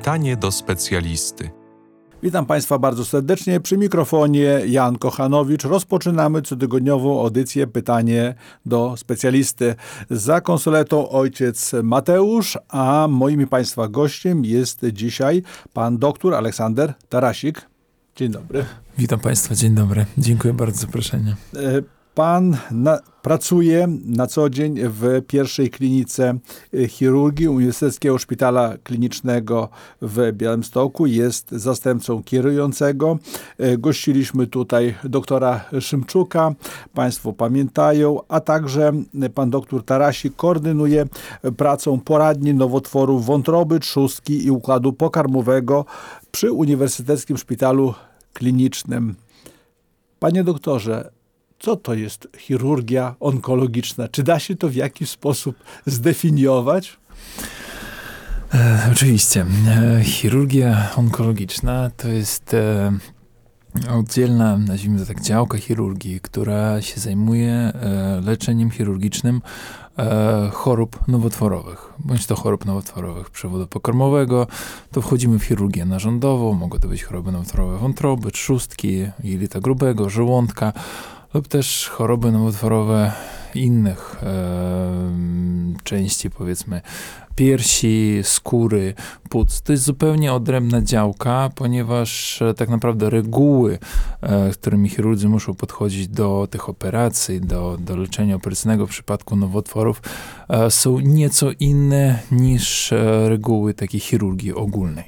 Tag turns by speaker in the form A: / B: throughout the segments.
A: Pytanie do specjalisty.
B: Witam Państwa bardzo serdecznie. Przy mikrofonie Jan Kochanowicz. Rozpoczynamy cotygodniową audycję Pytanie do specjalisty. Za konsoletą ojciec Mateusz, a moim i Państwa gościem jest dzisiaj pan doktor Aleksander Tarasik. Dzień dobry.
C: Witam Państwa, dzień dobry. Dziękuję bardzo za zaproszenie.
B: Pan pracuje na co dzień w pierwszej klinice chirurgii Uniwersyteckiego Szpitala Klinicznego w Białymstoku. Jest zastępcą kierującego. Gościliśmy tutaj doktora Szymczuka. Państwo pamiętają, a także pan doktor Tarasik koordynuje pracą poradni nowotworów wątroby, trzustki i układu pokarmowego przy Uniwersyteckim Szpitalu Klinicznym. Panie doktorze, co to jest chirurgia onkologiczna? Czy da się to w jakiś sposób zdefiniować?
C: Oczywiście. Chirurgia onkologiczna to jest oddzielna, nazwijmy to tak, działka chirurgii, która się zajmuje leczeniem chirurgicznym chorób nowotworowych, bądź to chorób nowotworowych przewodu pokarmowego. To wchodzimy w chirurgię narządową, mogą to być choroby nowotworowe wątroby, trzustki, jelita grubego, żołądka, lub też choroby nowotworowe innych części, powiedzmy piersi, skóry, płuc. To jest zupełnie odrębna działka, ponieważ tak naprawdę reguły, którymi chirurdzy muszą podchodzić do tych operacji, do leczenia operacyjnego w przypadku nowotworów, są nieco inne niż reguły takiej chirurgii ogólnej.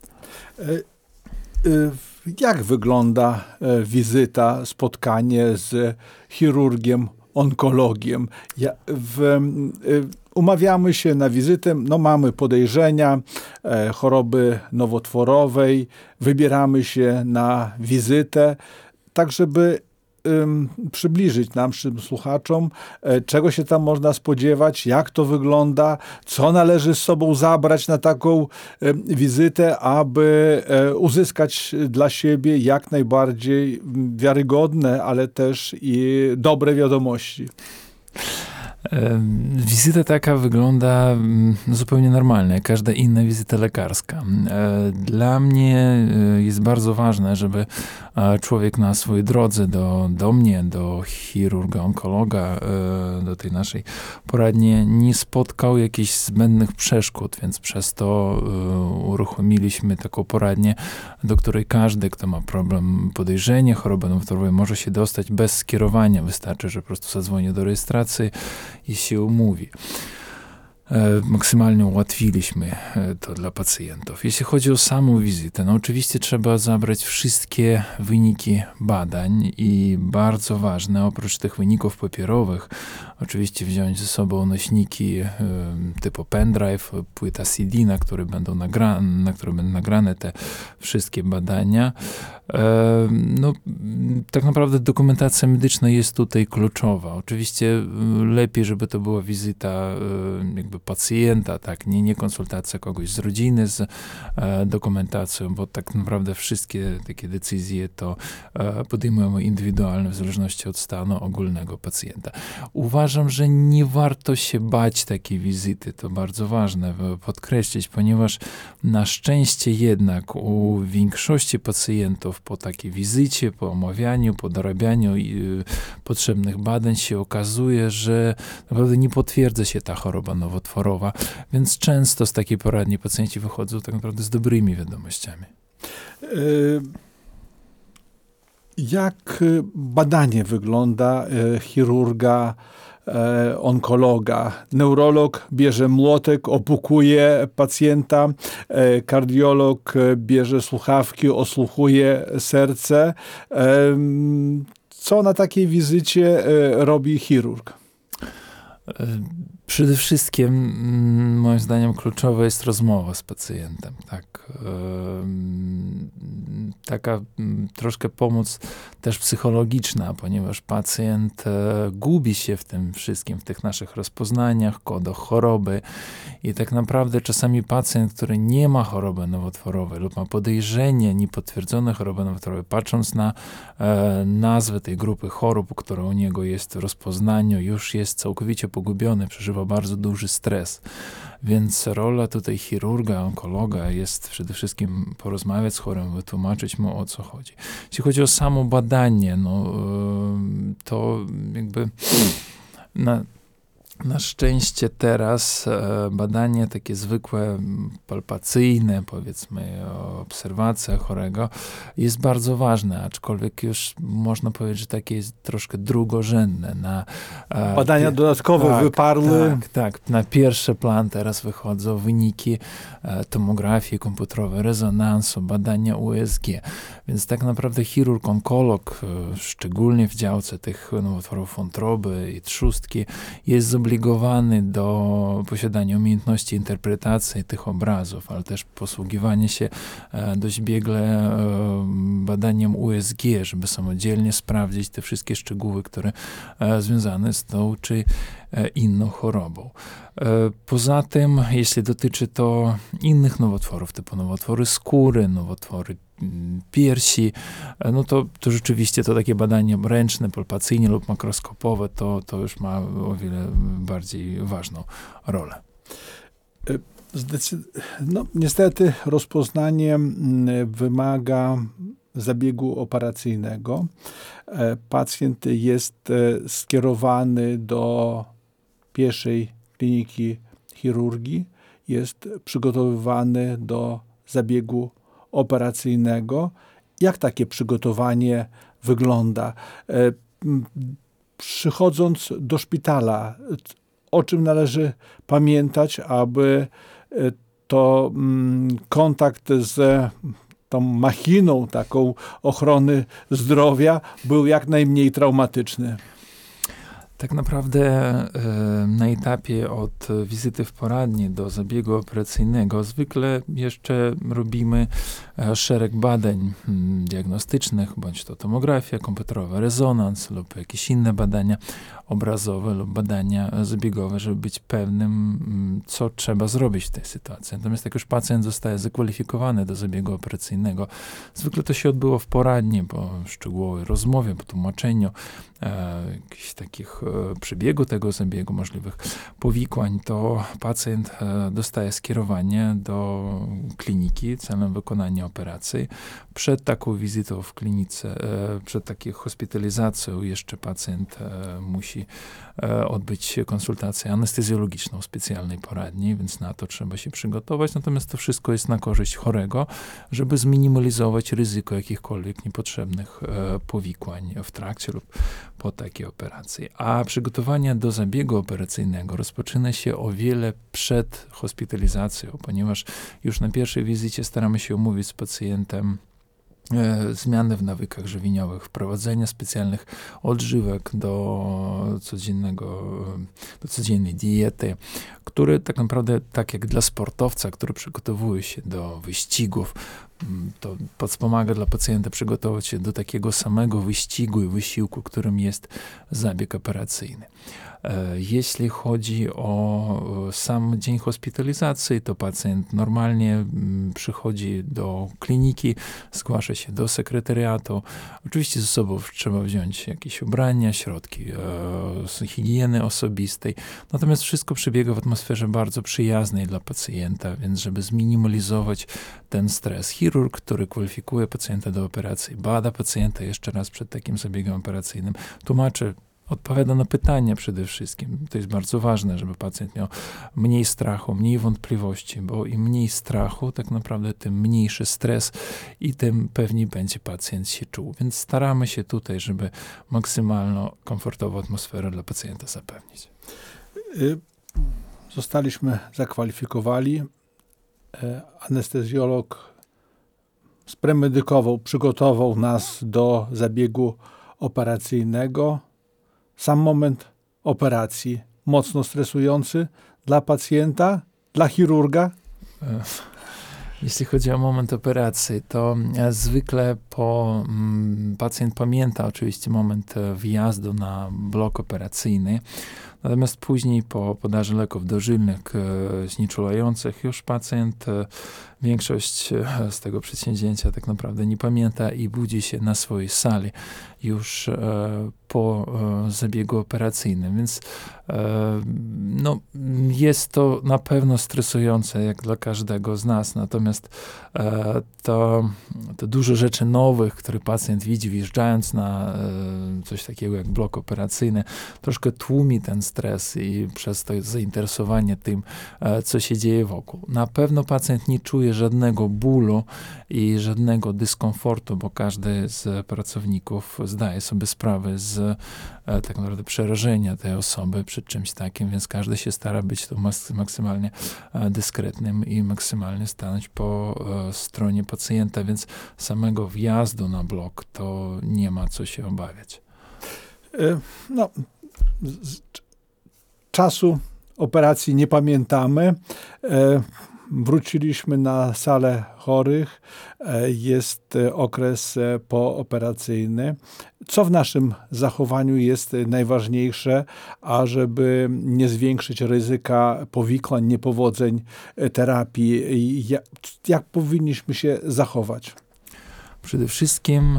B: Jak wygląda wizyta, spotkanie z chirurgiem, onkologiem? Umawiamy się na wizytę, mamy podejrzenia choroby nowotworowej, wybieramy się na wizytę, tak żeby przybliżyć naszym słuchaczom, czego się tam można spodziewać, jak to wygląda, co należy z sobą zabrać na taką wizytę, aby uzyskać dla siebie jak najbardziej wiarygodne, ale też i dobre wiadomości.
C: Wizyta taka wygląda zupełnie normalnie, jak każda inna wizyta lekarska. Dla mnie jest bardzo ważne, żeby człowiek na swojej drodze do mnie, do chirurga, onkologa, do tej naszej poradni nie spotkał jakichś zbędnych przeszkód, więc przez to uruchomiliśmy taką poradnię, do której każdy, kto ma problem, podejrzenie choroby nowotworowej, może się dostać bez skierowania. Wystarczy, że po prostu zadzwoni do rejestracji i się umówi. Maksymalnie ułatwiliśmy to dla pacjentów. Jeśli chodzi o samą wizytę, oczywiście trzeba zabrać wszystkie wyniki badań i bardzo ważne, oprócz tych wyników papierowych, oczywiście wziąć ze sobą nośniki typu pendrive, płyta CD, na które będą nagrane te wszystkie badania. Tak naprawdę dokumentacja medyczna jest tutaj kluczowa. Oczywiście lepiej, żeby to była wizyta jakby pacjenta, tak, nie konsultacja kogoś z rodziny z dokumentacją, bo tak naprawdę wszystkie takie decyzje to podejmujemy indywidualnie w zależności od stanu ogólnego pacjenta. Uważam, że nie warto się bać takiej wizyty. To bardzo ważne podkreślić, ponieważ na szczęście jednak u większości pacjentów po takiej wizycie, po omawianiu, po dorabianiu potrzebnych badań się okazuje, że naprawdę nie potwierdza się ta choroba nowotworowa, więc często z takiej poradni pacjenci wychodzą tak naprawdę z dobrymi wiadomościami.
B: Jak badanie wygląda chirurga, onkologa? Neurolog bierze młotek, opukuje pacjenta, kardiolog bierze słuchawki, osłuchuje serce. Co na takiej wizycie robi chirurg?
C: Przede wszystkim, moim zdaniem, kluczowa jest rozmowa z pacjentem. Tak. Taka troszkę pomoc też psychologiczna, ponieważ pacjent gubi się w tym wszystkim, w tych naszych rozpoznaniach, kodach choroby i tak naprawdę czasami pacjent, który nie ma choroby nowotworowej lub ma podejrzenie niepotwierdzone choroby nowotworowej, patrząc na nazwę tej grupy chorób, która u niego jest w rozpoznaniu, już jest całkowicie pogubiony, przeżywa przeżywa bardzo duży stres. Więc rola tutaj chirurga, onkologa jest przede wszystkim porozmawiać z chorym, wytłumaczyć mu, o co chodzi. Jeśli chodzi o samo badanie, to jakby na szczęście teraz badanie takie zwykłe, palpacyjne, powiedzmy, obserwacja chorego jest bardzo ważne, aczkolwiek już można powiedzieć, że takie jest troszkę drugorzędne.
B: Badania dodatkowe wyparły.
C: Tak. Na pierwszy plan teraz wychodzą wyniki tomografii komputerowej, rezonansu, badania USG. Więc tak naprawdę chirurg, onkolog, szczególnie w działce tych nowotworów wątroby i trzustki, jest zobligowany do posiadania umiejętności interpretacji tych obrazów, ale też posługiwanie się dość biegle badaniem USG, żeby samodzielnie sprawdzić te wszystkie szczegóły, które związane z tą czy inną chorobą. Poza tym, jeśli dotyczy to innych nowotworów, typu nowotwory skóry, nowotwory piersi, to rzeczywiście to takie badanie ręczne, palpacyjne lub makroskopowe, to już ma o wiele bardziej ważną rolę.
B: Niestety rozpoznanie wymaga zabiegu operacyjnego. Pacjent jest skierowany do pierwszej kliniki chirurgii, jest przygotowywany do zabiegu operacyjnego. Jak takie przygotowanie wygląda? Przychodząc do szpitala, o czym należy pamiętać, aby to kontakt z tą machiną taką ochrony zdrowia był jak najmniej traumatyczny?
C: Tak naprawdę na etapie od wizyty w poradni do zabiegu operacyjnego zwykle jeszcze robimy szereg badań diagnostycznych, bądź to tomografia komputerowa, rezonans lub jakieś inne badania obrazowe lub badania zabiegowe, żeby być pewnym, co trzeba zrobić w tej sytuacji. Natomiast jak już pacjent zostaje zakwalifikowany do zabiegu operacyjnego, zwykle to się odbyło w poradni, po szczegółowej rozmowie, po tłumaczeniu jakichś takich przebiegu tego zabiegu, możliwych powikłań, to pacjent dostaje skierowanie do kliniki celem wykonania operacji. Przed taką wizytą w klinice, przed taką hospitalizacją jeszcze pacjent musi odbyć konsultację anestezjologiczną w specjalnej poradni, więc na to trzeba się przygotować. Natomiast to wszystko jest na korzyść chorego, żeby zminimalizować ryzyko jakichkolwiek niepotrzebnych powikłań w trakcie lub po takiej operacji. A przygotowanie do zabiegu operacyjnego rozpoczyna się o wiele przed hospitalizacją, ponieważ już na pierwszej wizycie staramy się omówić z pacjentem zmiany w nawykach żywieniowych, wprowadzenia specjalnych odżywek do codziennej diety, które tak naprawdę, tak jak dla sportowca, który przygotowuje się do wyścigów, to wspomaga dla pacjenta przygotować się do takiego samego wyścigu i wysiłku, którym jest zabieg operacyjny. Jeśli chodzi o sam dzień hospitalizacji, to pacjent normalnie przychodzi do kliniki, zgłasza się do sekretariatu. Oczywiście ze sobą trzeba wziąć jakieś ubrania, środki higieny osobistej. Natomiast wszystko przebiega w atmosferze bardzo przyjaznej dla pacjenta, więc żeby zminimalizować ten stres. Chirurg, który kwalifikuje pacjenta do operacji, bada pacjenta jeszcze raz przed takim zabiegiem operacyjnym, tłumaczy, odpowiada na pytania przede wszystkim. To jest bardzo ważne, żeby pacjent miał mniej strachu, mniej wątpliwości, bo im mniej strachu, tak naprawdę tym mniejszy stres i tym pewniej będzie pacjent się czuł. Więc staramy się tutaj, żeby maksymalną komfortową atmosferę dla pacjenta zapewnić.
B: Zostaliśmy zakwalifikowani. Anestezjolog spremedykował, przygotował nas do zabiegu operacyjnego. Sam moment operacji mocno stresujący dla pacjenta, dla chirurga?
C: Jeśli chodzi o moment operacji, to zwykle pacjent pamięta oczywiście moment wjazdu na blok operacyjny. Natomiast później po podaży leków dożylnych znieczulających już pacjent większość z tego przedsięwzięcia tak naprawdę nie pamięta i budzi się na swojej sali już po zabiegu operacyjnym. Więc no, jest to na pewno stresujące jak dla każdego z nas. Natomiast to dużo rzeczy nowych, które pacjent widzi wjeżdżając na coś takiego jak blok operacyjny, troszkę tłumi ten stres i przez to zainteresowanie tym, co się dzieje wokół. Na pewno pacjent nie czuje żadnego bólu i żadnego dyskomfortu, bo każdy z pracowników zdaje sobie sprawę z tak naprawdę przerażenia tej osoby przed czymś takim, więc każdy się stara być tu maksymalnie dyskretnym i maksymalnie stanąć po stronie pacjenta, więc samego wjazdu na blok to nie ma co się obawiać.
B: No, czasu operacji nie pamiętamy. Wróciliśmy na salę chorych. Jest okres pooperacyjny. Co w naszym zachowaniu jest najważniejsze, ażeby nie zwiększyć ryzyka powikłań, niepowodzeń terapii? Jak powinniśmy się zachować?
C: Przede wszystkim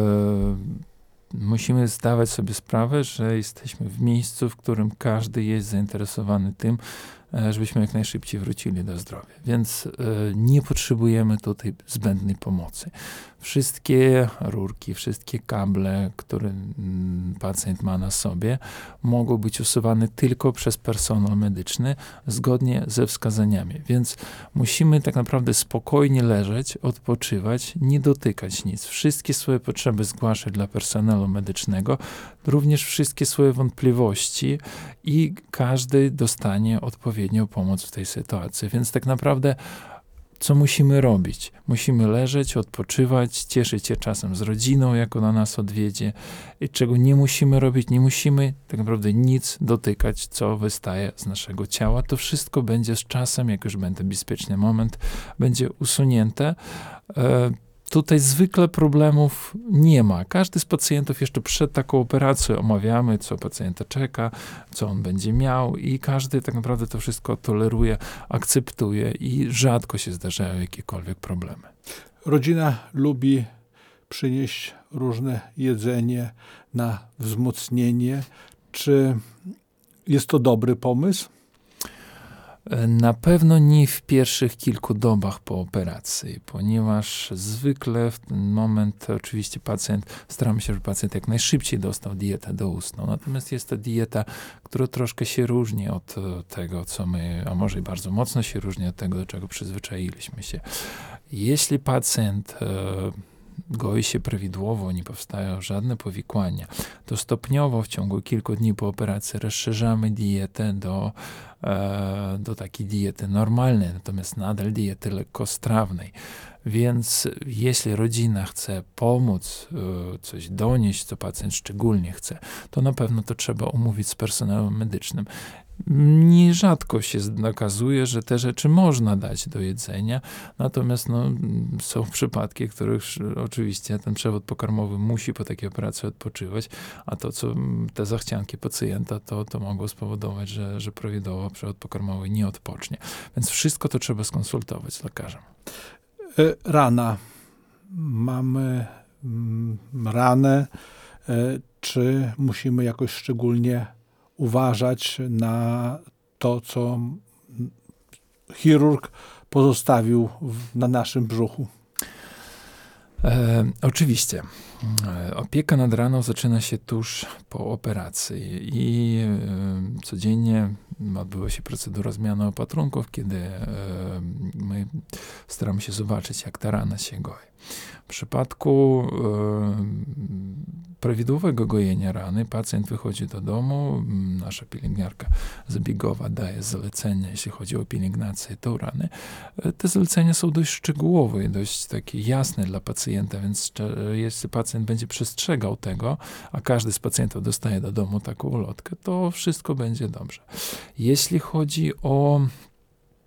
C: musimy zdawać sobie sprawę, że jesteśmy w miejscu, w którym każdy jest zainteresowany tym, żebyśmy jak najszybciej wrócili do zdrowia. Więc nie potrzebujemy tutaj zbędnej pomocy. Wszystkie rurki, wszystkie kable, które pacjent ma na sobie, mogą być usuwane tylko przez personel medyczny zgodnie ze wskazaniami. Więc musimy tak naprawdę spokojnie leżeć, odpoczywać, nie dotykać nic. Wszystkie swoje potrzeby zgłaszać dla personelu medycznego, również wszystkie swoje wątpliwości i każdy dostanie odpowiednią pomoc w tej sytuacji. Więc tak naprawdę co musimy robić? Musimy leżeć, odpoczywać, cieszyć się czasem z rodziną, jak ona nas odwiedzie. I czego nie musimy robić? Nie musimy tak naprawdę nic dotykać, co wystaje z naszego ciała. To wszystko będzie z czasem, jak już będzie bezpieczny moment, będzie usunięte. Tutaj zwykle problemów nie ma. Każdy z pacjentów jeszcze przed taką operacją omawiamy, co pacjenta czeka, co on będzie miał i każdy tak naprawdę to wszystko toleruje, akceptuje i rzadko się zdarzają jakiekolwiek problemy.
B: Rodzina lubi przynieść różne jedzenie na wzmocnienie. Czy jest to dobry pomysł?
C: Na pewno nie w pierwszych kilku dobach po operacji, ponieważ zwykle w ten moment oczywiście staramy się, żeby pacjent jak najszybciej dostał dietę doustną. Natomiast jest to dieta, która troszkę się różni od tego, co my, a może i bardzo mocno się różni od tego, do czego przyzwyczailiśmy się. Jeśli pacjent goi się prawidłowo, nie powstają żadne powikłania, to stopniowo w ciągu kilku dni po operacji rozszerzamy dietę do takiej diety normalnej, natomiast nadal diety lekkostrawnej. Więc jeśli rodzina chce pomóc, coś donieść, co pacjent szczególnie chce, to na pewno to trzeba omówić z personelem medycznym. Nierzadko się okazuje, że te rzeczy można dać do jedzenia, natomiast są przypadki, w których oczywiście ten przewód pokarmowy musi po takiej operacji odpoczywać, a te zachcianki pacjenta to mogło spowodować, że prawidłowo przewód pokarmowy nie odpocznie. Więc wszystko to trzeba skonsultować z lekarzem.
B: Rana. Mamy ranę. Czy musimy jakoś szczególnie uważać na to, co chirurg pozostawił na naszym brzuchu?
C: Oczywiście. Opieka nad raną zaczyna się tuż po operacji i codziennie odbywa się procedura zmiany opatrunków, kiedy my staramy się zobaczyć, jak ta rana się goi. W przypadku prawidłowego gojenia rany pacjent wychodzi do domu, nasza pielęgniarka zabiegowa daje zalecenia, jeśli chodzi o pielęgnację tą rany. Te zalecenia są dość szczegółowe i dość takie jasne dla pacjenta, więc jeśli pacjent będzie przestrzegał tego, a każdy z pacjentów dostaje do domu taką ulotkę, to wszystko będzie dobrze. Jeśli chodzi o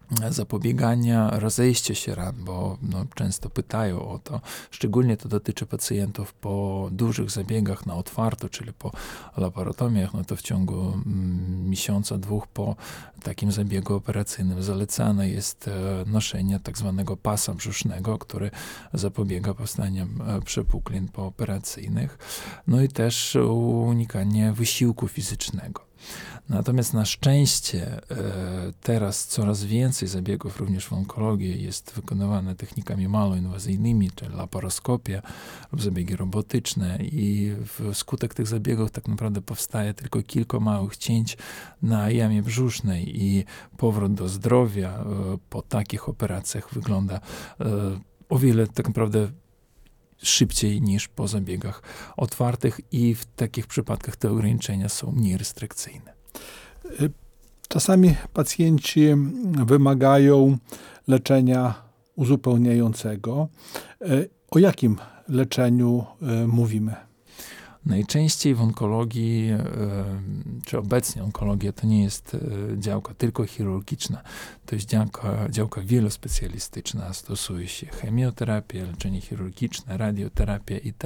C: zapobiegania rozejścia się ran, bo często pytają o to. Szczególnie to dotyczy pacjentów po dużych zabiegach na otwarto, czyli po laparotomiach, to w ciągu miesiąca, 2 po takim zabiegu operacyjnym zalecane jest noszenie tak zwanego pasa brzusznego, który zapobiega powstaniu przepuklin pooperacyjnych. I też unikanie wysiłku fizycznego. Natomiast na szczęście teraz coraz więcej zabiegów również w onkologii jest wykonywane technikami maloinwazyjnymi, czyli laparoskopia lub zabiegi robotyczne i wskutek tych zabiegów tak naprawdę powstaje tylko kilka małych cięć na jamie brzusznej i powrót do zdrowia po takich operacjach wygląda o wiele tak naprawdę szybciej niż po zabiegach otwartych i w takich przypadkach te ograniczenia są mniej restrykcyjne.
B: Czasami pacjenci wymagają leczenia uzupełniającego. O jakim leczeniu mówimy?
C: Najczęściej w onkologii, czy obecnie onkologia to nie jest działka tylko chirurgiczna, to jest działka wielospecjalistyczna. Stosuje się chemioterapię, leczenie chirurgiczne, radioterapię i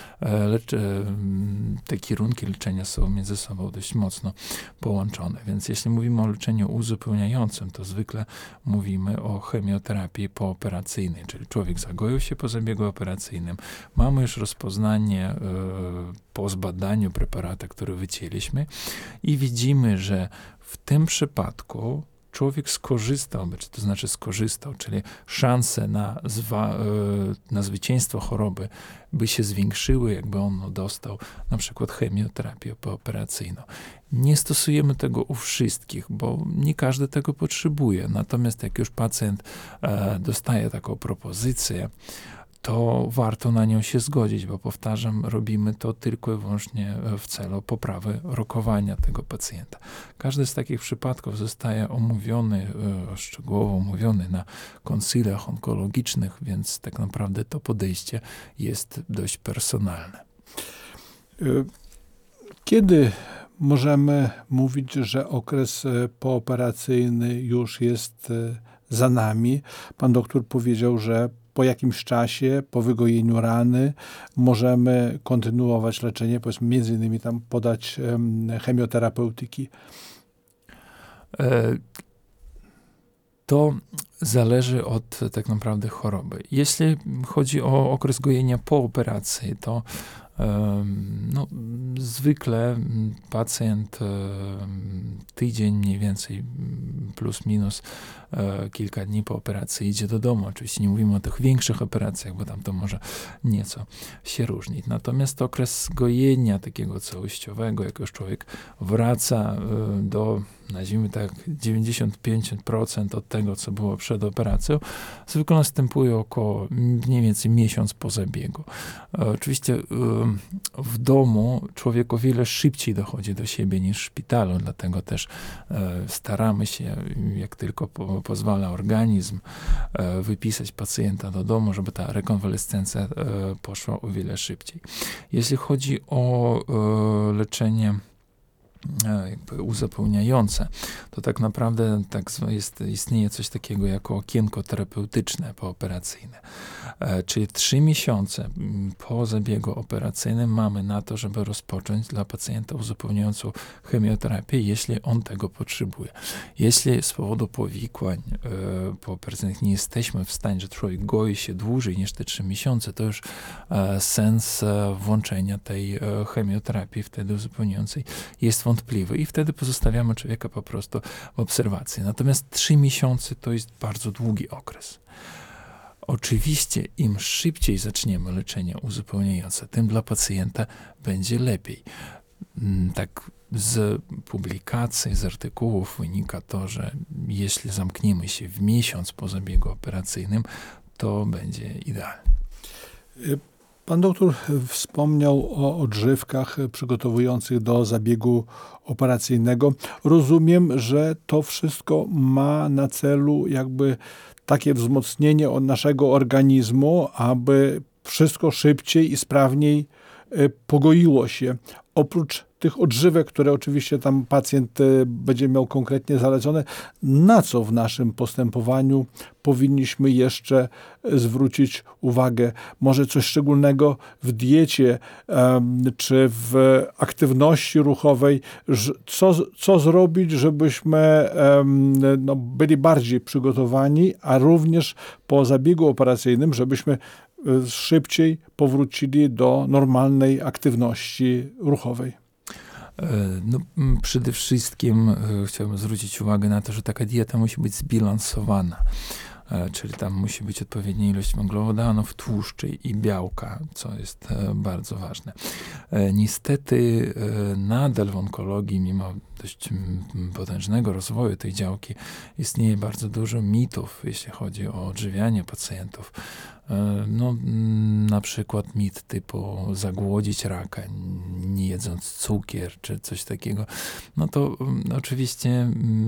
C: te kierunki leczenia są między sobą dość mocno połączone. Więc jeśli mówimy o leczeniu uzupełniającym, to zwykle mówimy o chemioterapii pooperacyjnej, czyli człowiek zagoił się po zabiegu operacyjnym, mamy już rozpoznanie po zbadaniu preparatu, który wycięliśmy i widzimy, że w tym przypadku człowiek skorzystał, czyli szanse na zwycięstwo choroby by się zwiększyły, jakby on dostał na przykład chemioterapię pooperacyjną. Nie stosujemy tego u wszystkich, bo nie każdy tego potrzebuje. Natomiast jak już pacjent dostaje taką propozycję, to warto na nią się zgodzić, bo powtarzam, robimy to tylko i wyłącznie w celu poprawy rokowania tego pacjenta. Każdy z takich przypadków zostaje szczegółowo omówiony na konsyliach onkologicznych, więc tak naprawdę to podejście jest dość personalne.
B: Kiedy możemy mówić, że okres pooperacyjny już jest za nami? Pan doktor powiedział, że po jakimś czasie, po wygojeniu rany możemy kontynuować leczenie, powiedzmy między innymi tam podać chemioterapeutyki.
C: To zależy od tak naprawdę choroby. Jeśli chodzi o okres gojenia po operacji, to zwykle pacjent tydzień mniej więcej plus minus kilka dni po operacji idzie do domu. Oczywiście nie mówimy o tych większych operacjach, bo tam to może nieco się różnić. Natomiast okres gojenia takiego całościowego, jak już człowiek wraca do, nazwijmy tak, 95% od tego, co było przed operacją, zwykle następuje około mniej więcej miesiąc po zabiegu. Oczywiście w domu człowiek o wiele szybciej dochodzi do siebie niż w szpitalu, dlatego też staramy się, jak tylko pozwala organizm, wypisać pacjenta do domu, żeby ta rekonwalescencja poszła o wiele szybciej. Jeśli chodzi o leczenie jakby uzupełniające, to tak naprawdę istnieje coś takiego jako okienko terapeutyczne pooperacyjne. Czyli 3 miesiące po zabiegu operacyjnym mamy na to, żeby rozpocząć dla pacjenta uzupełniającą chemioterapię, jeśli on tego potrzebuje. Jeśli z powodu powikłań pooperacyjnych nie jesteśmy w stanie, że człowiek goi się dłużej niż te 3 miesiące, to już sens włączenia tej chemioterapii wtedy uzupełniającej jest wątpliwy i wtedy pozostawiamy człowieka po prostu w obserwacji. Natomiast 3 miesiące to jest bardzo długi okres. Oczywiście im szybciej zaczniemy leczenie uzupełniające, tym dla pacjenta będzie lepiej. Tak z publikacji, z artykułów wynika to, że jeśli zamkniemy się w miesiąc po zabiegu operacyjnym, to będzie idealnie.
B: Pan doktor wspomniał o odżywkach przygotowujących do zabiegu operacyjnego. Rozumiem, że to wszystko ma na celu jakby takie wzmocnienie od naszego organizmu, aby wszystko szybciej i sprawniej pogoiło się. Oprócz tych odżywek, które oczywiście tam pacjent będzie miał konkretnie zalecone, na co w naszym postępowaniu powinniśmy jeszcze zwrócić uwagę? Może coś szczególnego w diecie czy w aktywności ruchowej? Co zrobić, żebyśmy byli bardziej przygotowani, a również po zabiegu operacyjnym, żebyśmy szybciej powrócili do normalnej aktywności ruchowej?
C: No, przede wszystkim chciałbym zwrócić uwagę na to, że taka dieta musi być zbilansowana. Czyli tam musi być odpowiednia ilość węglowodanów, tłuszczy i białka, co jest bardzo ważne. Niestety nadal w onkologii, mimo dość potężnego rozwoju tej działki, istnieje bardzo dużo mitów, jeśli chodzi o odżywianie pacjentów. No, na przykład mit typu zagłodzić raka, nie jedząc cukier, czy coś takiego. No to oczywiście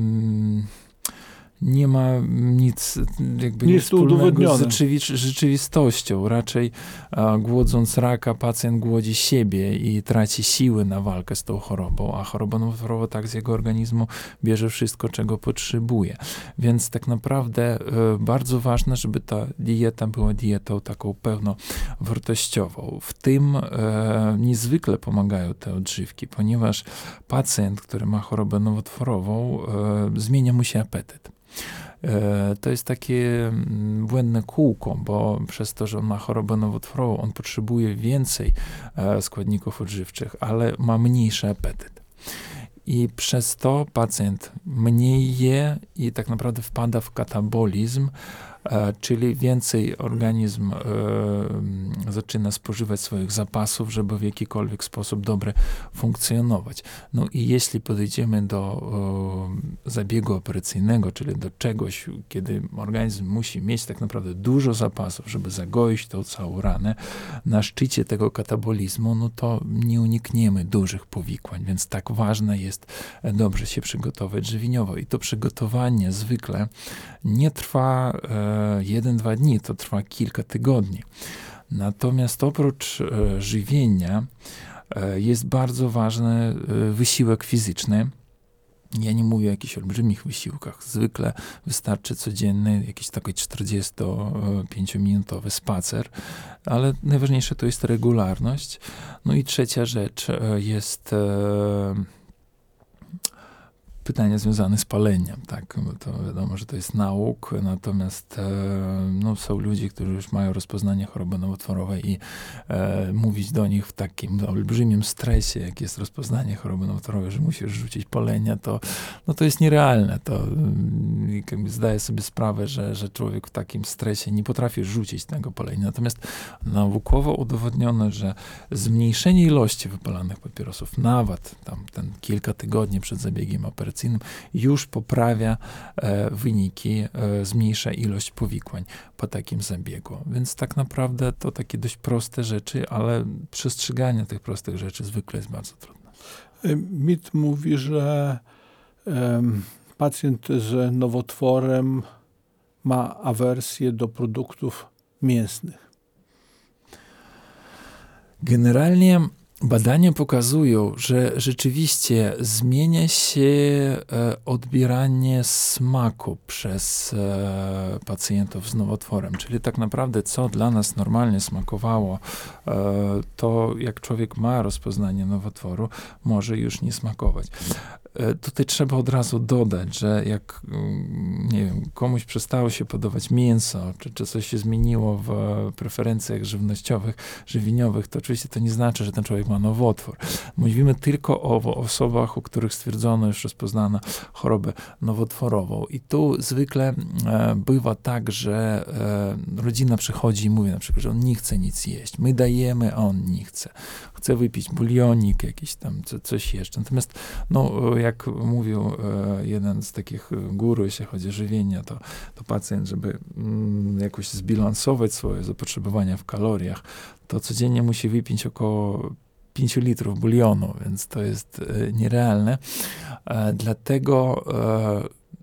C: nie ma nic jakby wspólnego z rzeczywistością. Raczej głodząc raka pacjent głodzi siebie i traci siły na walkę z tą chorobą, a choroba nowotworowa tak z jego organizmu bierze wszystko, czego potrzebuje. Więc tak naprawdę bardzo ważne, żeby ta dieta była dietą taką pełnowartościową. W tym niezwykle pomagają te odżywki, ponieważ pacjent, który ma chorobę nowotworową, zmienia mu się apetyt. To jest takie błędne kółko, bo przez to, że on ma chorobę nowotworową, on potrzebuje więcej składników odżywczych, ale ma mniejszy apetyt. I przez to pacjent mniej je i tak naprawdę wpada w katabolizm, czyli więcej organizm zaczyna spożywać swoich zapasów, żeby w jakikolwiek sposób dobrze funkcjonować. No i jeśli podejdziemy do zabiegu operacyjnego, czyli do czegoś, kiedy organizm musi mieć tak naprawdę dużo zapasów, żeby zagoić tą całą ranę, na szczycie tego katabolizmu, no to nie unikniemy dużych powikłań, więc tak ważne jest dobrze się przygotować żywieniowo. I to przygotowanie zwykle nie trwa 1-2 dni, to trwa kilka tygodni. Natomiast oprócz żywienia jest bardzo ważny wysiłek fizyczny. Ja nie mówię o jakichś olbrzymich wysiłkach. Zwykle wystarczy codzienny jakiś taki 45-minutowy spacer, ale najważniejsze to jest regularność. No i trzecia rzecz jest pytania związane z paleniem, tak, bo to wiadomo, że to jest nauk, natomiast no, są ludzie, którzy już mają rozpoznanie choroby nowotworowej i mówić do nich w takim olbrzymim stresie, jak jest rozpoznanie choroby nowotworowej, że musisz rzucić palenia, to jest nierealne. To zdaję sobie sprawę, że człowiek w takim stresie nie potrafi rzucić tego palenia. Natomiast naukowo udowodniono, że zmniejszenie ilości wypalanych papierosów, nawet tam ten kilka tygodni przed zabiegiem operacyjnym, już poprawia wyniki, zmniejsza ilość powikłań po takim zabiegu. Więc tak naprawdę to takie dość proste rzeczy, ale przestrzeganie tych prostych rzeczy zwykle jest bardzo trudne.
B: Mit mówi, że pacjent z nowotworem ma awersję do produktów mięsnych.
C: Generalnie badania pokazują, że rzeczywiście zmienia się odbieranie smaku przez pacjentów z nowotworem. Czyli tak naprawdę, co dla nas normalnie smakowało, to jak człowiek ma rozpoznanie nowotworu, może już nie smakować. Tutaj trzeba od razu dodać, że jak nie wiem, komuś przestało się podobać mięso, czy coś się zmieniło w preferencjach żywieniowych, to oczywiście to nie znaczy, że ten człowiek ma nowotwór. Mówimy tylko o osobach, u których stwierdzono, już rozpoznano chorobę nowotworową. I tu zwykle bywa tak, że rodzina przychodzi i mówi na przykład, że on nie chce nic jeść. My dajemy, a on nie chce. Chce wypić bulionik, jakiś tam coś jeszcze. Natomiast jak mówił jeden z takich guru, jeśli chodzi o żywienie, to pacjent, żeby jakoś zbilansować swoje zapotrzebowania w kaloriach, to codziennie musi wypić około 5 litrów bulionu, więc to jest nierealne. Dlatego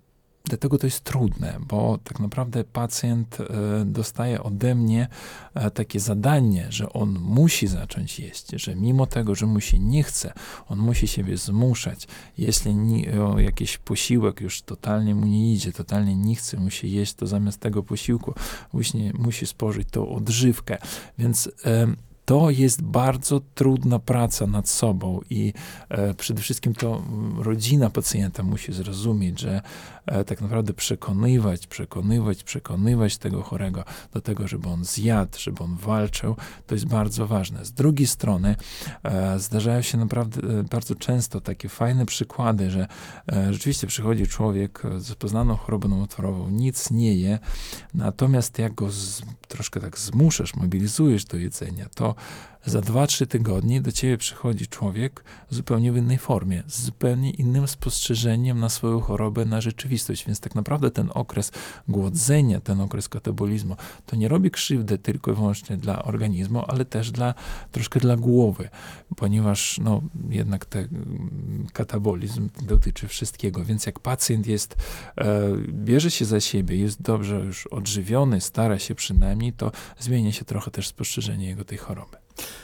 C: Dlatego to jest trudne, bo tak naprawdę pacjent dostaje ode mnie takie zadanie, że on musi zacząć jeść, że mimo tego, że mu się nie chce, on musi siebie zmuszać. Jeśli jakiś posiłek już totalnie mu nie idzie, totalnie nie chce mu się jeść, to zamiast tego posiłku musi spożyć tą odżywkę. Więc to jest bardzo trudna praca nad sobą i przede wszystkim to rodzina pacjenta musi zrozumieć, że tak naprawdę przekonywać tego chorego do tego, żeby on zjadł, żeby on walczył, to jest bardzo ważne. Z drugiej strony zdarzają się naprawdę bardzo często takie fajne przykłady, że rzeczywiście przychodzi człowiek z poznaną chorobą nowotworową, nic nie je, natomiast jak go troszkę tak zmuszasz, mobilizujesz do jedzenia, to za 2-3 tygodnie do ciebie przychodzi człowiek zupełnie w innej formie, z zupełnie innym spostrzeżeniem na swoją chorobę, na rzeczywistość. Więc tak naprawdę ten okres głodzenia, ten okres katabolizmu, to nie robi krzywdy tylko i wyłącznie dla organizmu, ale też troszkę dla głowy, ponieważ jednak ten katabolizm dotyczy wszystkiego. Więc jak pacjent bierze się za siebie, jest dobrze już odżywiony, stara się przynajmniej, to zmienia się trochę też spostrzeżenie jego tej choroby.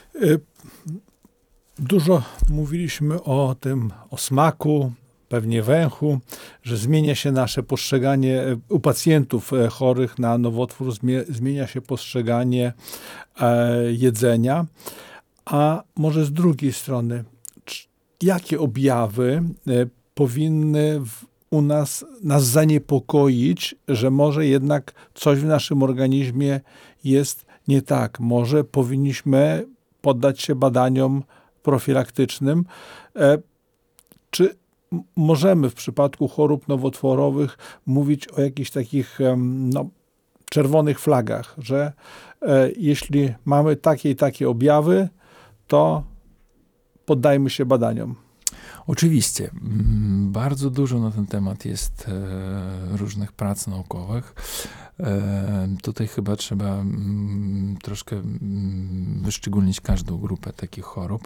B: Dużo mówiliśmy o tym, o smaku, pewnie węchu, że zmienia się nasze postrzeganie u pacjentów chorych na nowotwór, zmienia się postrzeganie jedzenia. A może z drugiej strony, jakie objawy powinny u nas zaniepokoić, że może jednak coś w naszym organizmie jest nie tak. Może powinniśmy poddać się badaniom profilaktycznym. Czy możemy w przypadku chorób nowotworowych mówić o jakichś takich czerwonych flagach, że jeśli mamy takie i takie objawy, to poddajmy się badaniom?
C: Oczywiście. Bardzo dużo na ten temat jest różnych prac naukowych. Tutaj chyba trzeba troszkę wyszczególnić każdą grupę takich chorób.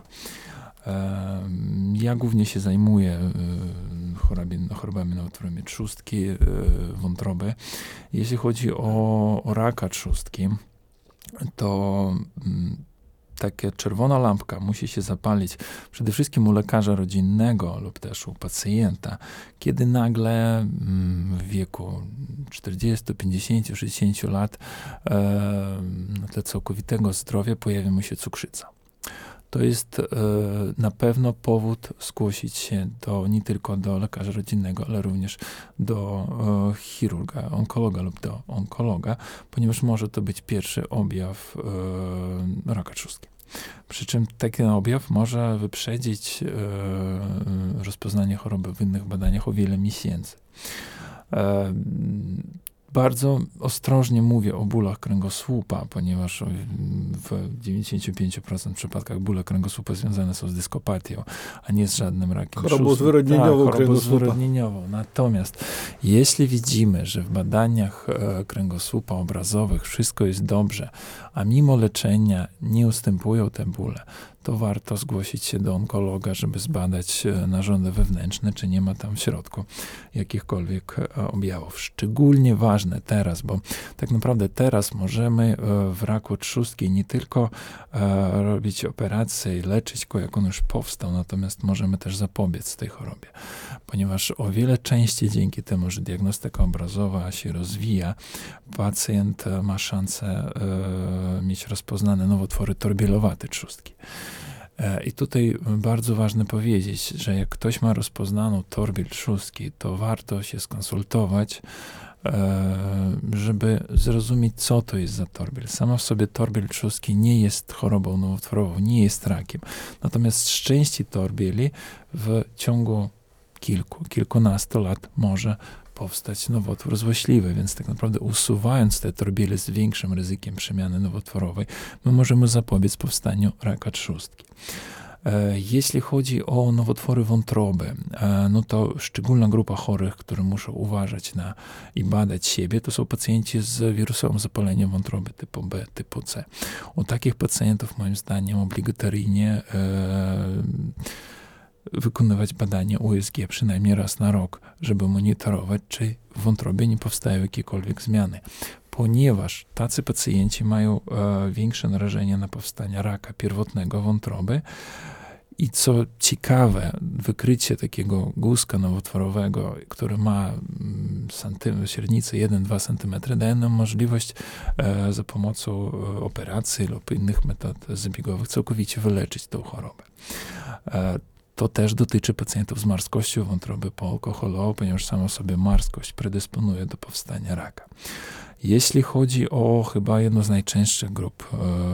C: Ja głównie się zajmuję chorobami nowotworowymi trzustki, wątroby. Jeśli chodzi o raka trzustki, to taka czerwona lampka musi się zapalić przede wszystkim u lekarza rodzinnego lub też u pacjenta, kiedy nagle w wieku 40, 50, 60 lat na tle całkowitego zdrowia pojawia mu się cukrzyca. To jest na pewno powód zgłosić się nie tylko do lekarza rodzinnego, ale również do chirurga, onkologa lub do onkologa, ponieważ może to być pierwszy objaw raka trzustki. Przy czym taki objaw może wyprzedzić rozpoznanie choroby w innych badaniach o wiele miesięcy. Bardzo ostrożnie mówię o bólach kręgosłupa, ponieważ w 95% przypadkach bóle kręgosłupa związane są z dyskopatią, a nie z żadnym rakiem
B: chorobą zwyrodnieniową kręgosłupa.
C: Natomiast jeśli widzimy, że w badaniach kręgosłupa obrazowych wszystko jest dobrze, a mimo leczenia nie ustępują te bóle, to warto zgłosić się do onkologa, żeby zbadać narządy wewnętrzne, czy nie ma tam w środku jakichkolwiek objawów. Szczególnie ważne teraz, bo tak naprawdę teraz możemy w raku trzustki nie tylko robić operacje i leczyć go, jak on już powstał, natomiast możemy też zapobiec tej chorobie, ponieważ o wiele częściej dzięki temu, że diagnostyka obrazowa się rozwija, pacjent ma szansę mieć rozpoznane nowotwory torbielowate trzustki. I tutaj bardzo ważne powiedzieć, że jak ktoś ma rozpoznaną torbiel trzustki, to warto się skonsultować, żeby zrozumieć, co to jest za torbiel. Sama w sobie torbiel trzustki nie jest chorobą nowotworową, nie jest rakiem. Natomiast z części torbieli w ciągu kilkunastu lat może powstać nowotwór złośliwy, więc tak naprawdę usuwając te torbiele z większym ryzykiem przemiany nowotworowej, my możemy zapobiec powstaniu raka trzustki. Jeśli chodzi o nowotwory wątroby, no to szczególna grupa chorych, które muszą uważać i badać siebie, to są pacjenci z wirusowym zapaleniem wątroby typu B, typu C. U takich pacjentów moim zdaniem obligatoryjnie wykonywać badania USG przynajmniej raz na rok, żeby monitorować, czy w wątrobie nie powstają jakiekolwiek zmiany. Ponieważ tacy pacjenci mają większe narażenie na powstanie raka pierwotnego wątroby. I co ciekawe, wykrycie takiego guzka nowotworowego, który ma średnicę 1-2 cm, daje nam możliwość za pomocą operacji lub innych metod zabiegowych całkowicie wyleczyć tę chorobę. To też dotyczy pacjentów z marskością wątroby poalkoholową, ponieważ sama sobie marskość predysponuje do powstania raka. Jeśli chodzi o chyba jedną z najczęstszych grup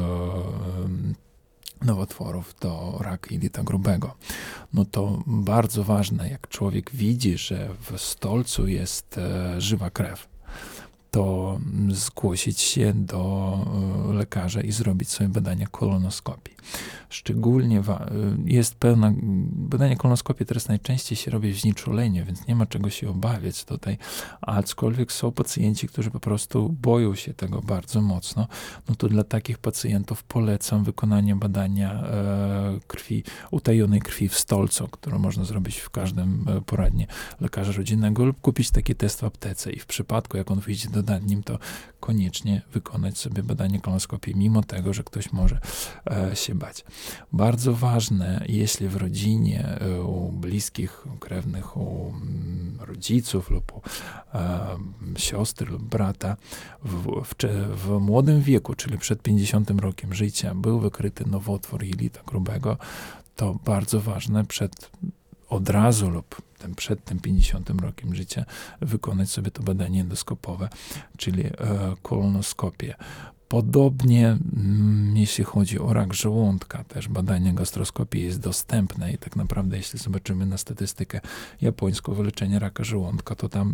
C: nowotworów, to rak jelita grubego. No to bardzo ważne, jak człowiek widzi, że w stolcu jest żywa krew, to zgłosić się do lekarza i zrobić sobie badania kolonoskopii. Szczególnie jest pełna, badanie kolonoskopii teraz najczęściej się robi w znieczuleniu, więc nie ma czego się obawiać tutaj, aczkolwiek są pacjenci, którzy po prostu boją się tego bardzo mocno, no to dla takich pacjentów polecam wykonanie badania krwi, utajonej krwi w stolcu, którą można zrobić w każdym poradni lekarza rodzinnego lub kupić taki test w aptece i w przypadku, jak on wyjdzie dodatnim, to koniecznie wykonać sobie badanie kolonoskopii, mimo tego, że ktoś może się bać. Bardzo ważne, jeśli w rodzinie, u bliskich, u krewnych, u rodziców lub u siostry lub brata w młodym wieku, czyli przed 50 rokiem życia, był wykryty nowotwór jelita grubego, to bardzo ważne od razu lub przed tym 50 rokiem życia wykonać sobie to badanie endoskopowe, czyli kolonoskopię. Podobnie, jeśli chodzi o rak żołądka, też badanie gastroskopii jest dostępne i tak naprawdę, jeśli zobaczymy na statystykę japońską wyleczenia raka żołądka, to tam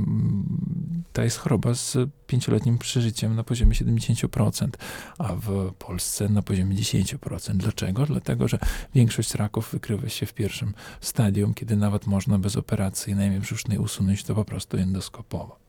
C: to jest choroba z 5-letnim przeżyciem na poziomie 70%, a w Polsce na poziomie 10%. Dlaczego? Dlatego, że większość raków wykrywa się w pierwszym stadium, kiedy nawet można bez operacji najmniej brzusznej usunąć to po prostu endoskopowo.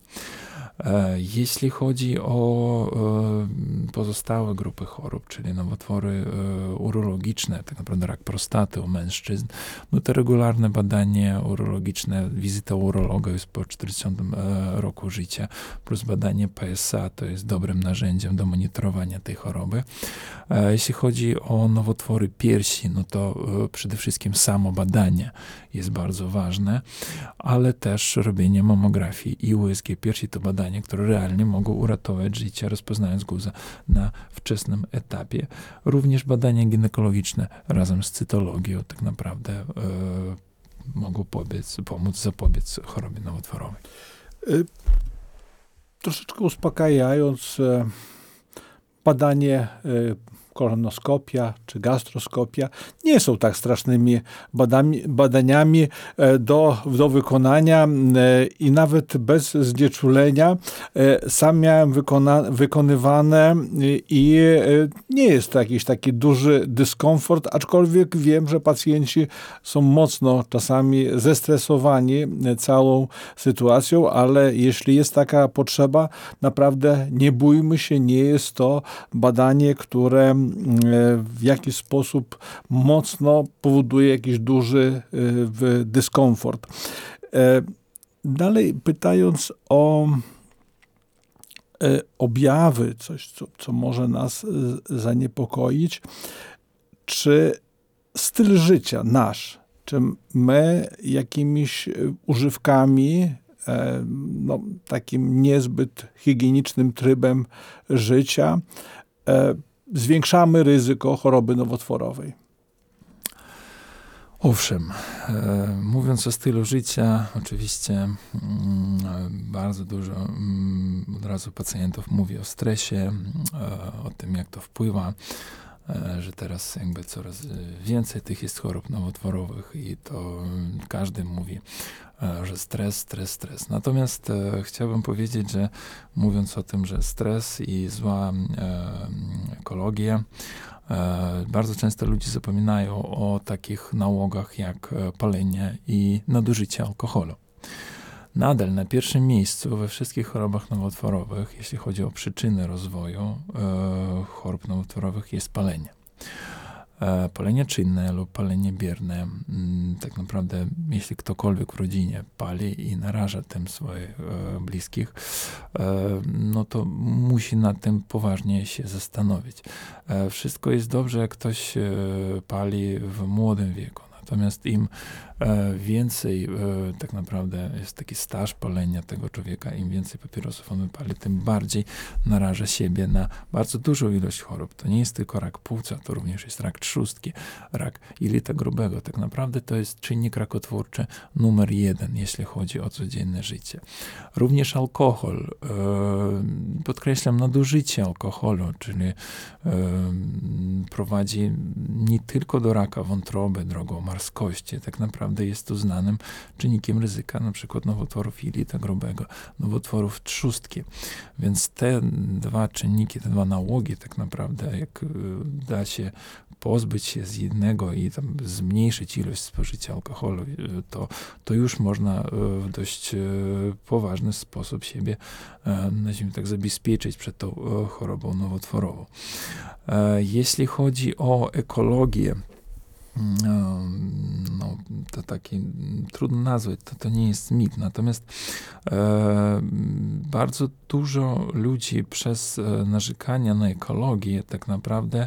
C: Jeśli chodzi o pozostałe grupy chorób, czyli nowotwory urologiczne, tak naprawdę rak prostaty u mężczyzn, no to regularne badanie urologiczne, wizyta u urologa jest po 40 roku życia, plus badanie PSA to jest dobrym narzędziem do monitorowania tej choroby. Jeśli chodzi o nowotwory piersi, no to przede wszystkim samo badanie jest bardzo ważne, ale też robienie mamografii i USG piersi to badania, które realnie mogą uratować życie, rozpoznając guzę na wczesnym etapie. Również badania ginekologiczne razem z cytologią tak naprawdę mogą pomóc zapobiec chorobie nowotworowej.
B: Troszeczkę uspokajając, badanie kolonoskopia czy gastroskopia nie są tak strasznymi badaniami do wykonania i nawet bez znieczulenia sam miałem wykonywane i nie jest to jakiś taki duży dyskomfort, aczkolwiek wiem, że pacjenci są mocno czasami zestresowani całą sytuacją, ale jeśli jest taka potrzeba, naprawdę nie bójmy się, nie jest to badanie, które w jakiś sposób mocno powoduje jakiś duży dyskomfort. Dalej pytając o objawy, coś co może nas zaniepokoić, czy styl życia nasz, czy my jakimiś używkami, takim niezbyt higienicznym trybem życia zwiększamy ryzyko choroby nowotworowej?
C: Owszem, mówiąc o stylu życia, oczywiście bardzo dużo od razu pacjentów mówi o stresie, o tym, jak to wpływa, że teraz jakby coraz więcej tych jest chorób nowotworowych i to każdy mówi, że stres. Natomiast chciałbym powiedzieć, że mówiąc o tym, że stres i zła ekologia, bardzo często ludzie zapominają o takich nałogach jak palenie i nadużycie alkoholu. Nadal na pierwszym miejscu we wszystkich chorobach nowotworowych, jeśli chodzi o przyczyny rozwoju chorób nowotworowych, jest palenie. palenie czynne lub palenie bierne, tak naprawdę, jeśli ktokolwiek w rodzinie pali i naraża tym swoich bliskich, no to musi nad tym poważnie się zastanowić. Wszystko jest dobrze, jak ktoś pali w młodym wieku. Natomiast im więcej tak naprawdę jest taki staż palenia tego człowieka, im więcej papierosów on wypali, tym bardziej naraża siebie na bardzo dużą ilość chorób. To nie jest tylko rak płuca, to również jest rak trzustki, rak jelita grubego. Tak naprawdę to jest czynnik rakotwórczy numer 1, jeśli chodzi o codzienne życie. Również alkohol. Podkreślam, nadużycie alkoholu, czyli prowadzi nie tylko do raka wątroby drogą marskości. Tak naprawdę jest to znanym czynnikiem ryzyka, na przykład nowotworów jelita grubego, nowotworów trzustki. Więc te dwa czynniki, te dwa nałogi tak naprawdę, jak da się pozbyć się z jednego i tam zmniejszyć ilość spożycia alkoholu, to już można w dość poważny sposób siebie, nazwijmy tak, zabezpieczyć przed tą chorobą nowotworową. Jeśli chodzi o ekologię, no, to taki trudno nazwać, to nie jest mit. Natomiast bardzo dużo ludzi przez narzekania na ekologię tak naprawdę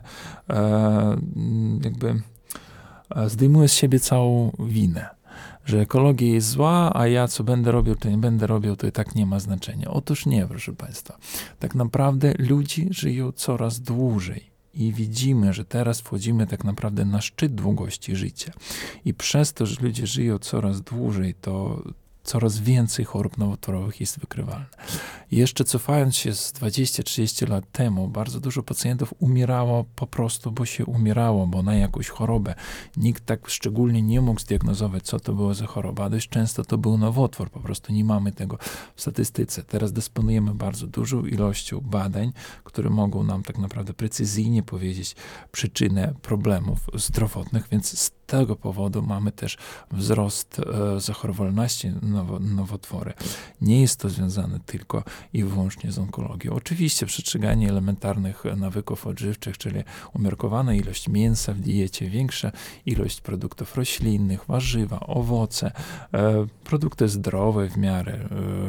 C: jakby zdejmuje z siebie całą winę. Że ekologia jest zła, a ja co będę robił, to nie będę robił, to i tak nie ma znaczenia. Otóż nie, proszę Państwa. Tak naprawdę ludzie żyją coraz dłużej. I widzimy, że teraz wchodzimy tak naprawdę na szczyt długości życia. I przez to, że ludzie żyją coraz dłużej, to coraz więcej chorób nowotworowych jest wykrywalne. Jeszcze cofając się z 20-30 lat temu, bardzo dużo pacjentów umierało po prostu, bo się umierało, bo na jakąś chorobę. Nikt tak szczególnie nie mógł zdiagnozować, co to była za choroba. Dość często to był nowotwór, po prostu nie mamy tego w statystyce. Teraz dysponujemy bardzo dużą ilością badań, które mogą nam tak naprawdę precyzyjnie powiedzieć przyczynę problemów zdrowotnych, więc z tego powodu mamy też wzrost zachorowalności na nowotwory. Nie jest to związane tylko i wyłącznie z onkologią. Oczywiście przestrzeganie elementarnych nawyków odżywczych, czyli umiarkowana ilość mięsa w diecie, większa ilość produktów roślinnych, warzywa, owoce, produkty zdrowe w miarę,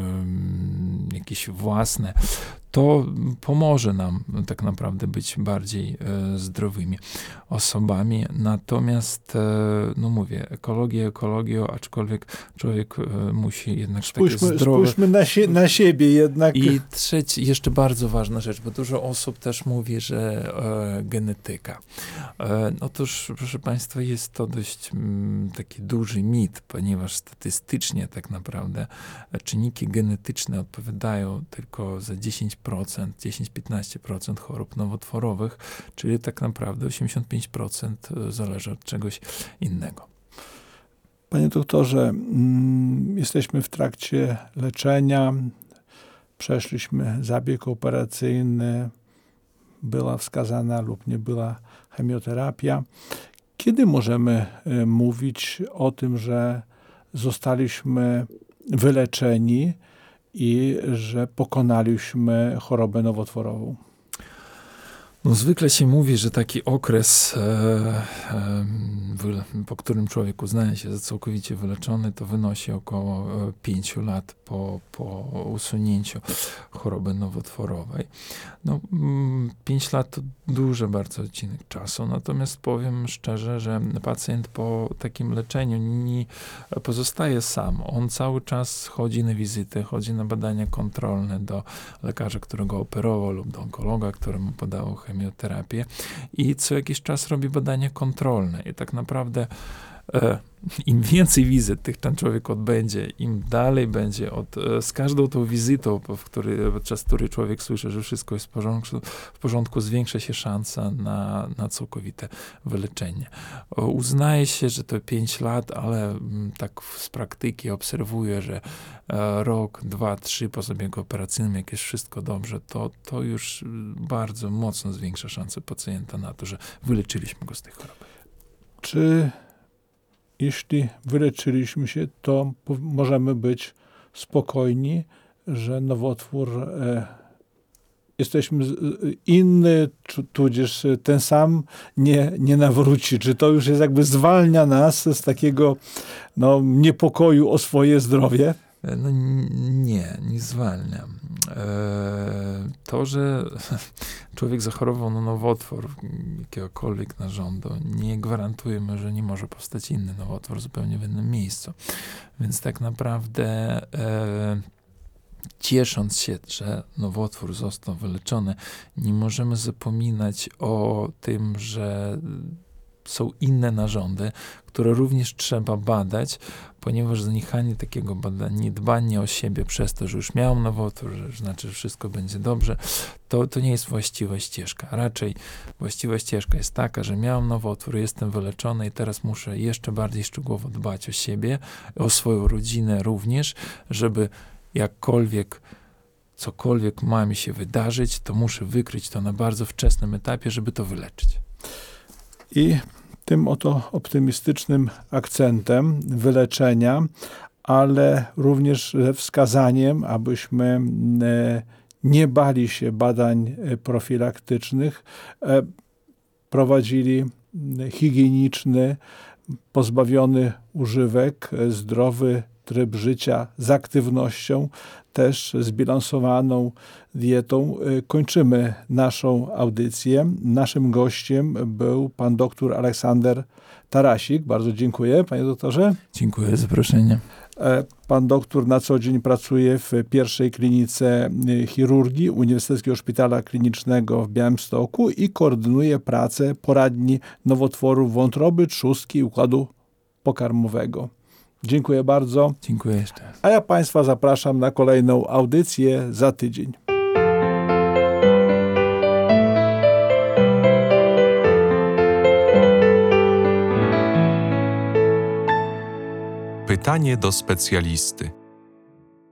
C: jakieś własne, to pomoże nam tak naprawdę być bardziej zdrowymi osobami. Natomiast, no mówię, ekologią, aczkolwiek człowiek musi jednak takie zdrowe...
B: Spójrzmy na siebie jednak.
C: I trzeci, jeszcze bardzo ważna rzecz, bo dużo osób też mówi, że genetyka. Otóż, proszę Państwa, jest to dość taki duży mit, ponieważ statystycznie tak naprawdę czynniki genetyczne odpowiadają tylko za 10-15% chorób nowotworowych, czyli tak naprawdę 85% zależy od czegoś innego.
B: Panie doktorze, jesteśmy w trakcie leczenia, przeszliśmy zabieg operacyjny, była wskazana lub nie była chemioterapia. Kiedy możemy mówić o tym, że zostaliśmy wyleczeni i że pokonaliśmy chorobę nowotworową?
C: No, zwykle się mówi, że taki okres, po którym człowiek uznaje się za całkowicie wyleczony, to wynosi około 5 lat po usunięciu choroby nowotworowej. No, 5 lat to duży bardzo odcinek czasu, natomiast powiem szczerze, że pacjent po takim leczeniu nie pozostaje sam. On cały czas chodzi na wizyty, chodzi na badania kontrolne do lekarza, którego operował, lub do onkologa, któremu podał chemioterapię, i co jakiś czas robi badania kontrolne. I tak naprawdę im więcej wizyt ten człowiek odbędzie, im dalej będzie z każdą tą wizytą, podczas której człowiek słyszy, że wszystko jest w porządku, zwiększa się szansa na całkowite wyleczenie. Uznaje się, że to 5 lat, ale tak z praktyki obserwuję, że rok, 2, 3 po zabiegu operacyjnym, jak jest wszystko dobrze, to już bardzo mocno zwiększa szansę pacjenta na to, że wyleczyliśmy go z tej choroby.
B: Czy jeśli wyleczyliśmy się, to możemy być spokojni, że nowotwór jesteśmy inny, tudzież ten sam nie nawróci. Czy to już jest jakby zwalnia nas z takiego niepokoju o swoje zdrowie?
C: No nie zwalnia. To, że człowiek zachorował na nowotwór jakiegokolwiek narządu, nie gwarantuje mu, że nie może powstać inny nowotwór zupełnie w innym miejscu. Więc tak naprawdę ciesząc się, że nowotwór został wyleczony, nie możemy zapominać o tym, że są inne narządy, które również trzeba badać, ponieważ zaniechanie takiego badania, niedbanie o siebie przez to, że już miałem nowotwór, że znaczy, że wszystko będzie dobrze, to nie jest właściwa ścieżka. Raczej właściwa ścieżka jest taka, że miałem nowotwór, jestem wyleczony i teraz muszę jeszcze bardziej szczegółowo dbać o siebie, o swoją rodzinę również, żeby cokolwiek ma mi się wydarzyć, to muszę wykryć to na bardzo wczesnym etapie, żeby to wyleczyć.
B: I tym oto optymistycznym akcentem wyleczenia, ale również wskazaniem, abyśmy nie bali się badań profilaktycznych, prowadzili higieniczny, pozbawiony używek, zdrowy tryb życia z aktywnością, też zbilansowaną dietą. Kończymy naszą audycję. Naszym gościem był pan doktor Aleksander Tarasik. Bardzo dziękuję, panie doktorze.
C: Dziękuję za zaproszenie.
B: Pan doktor na co dzień pracuje w pierwszej klinice chirurgii Uniwersyteckiego Szpitala Klinicznego w Białymstoku i koordynuje pracę poradni nowotworów wątroby, trzustki i układu pokarmowego. Dziękuję bardzo.
C: Dziękuję jeszcze raz.
B: A ja państwa zapraszam na kolejną audycję za tydzień.
A: Pytanie do specjalisty.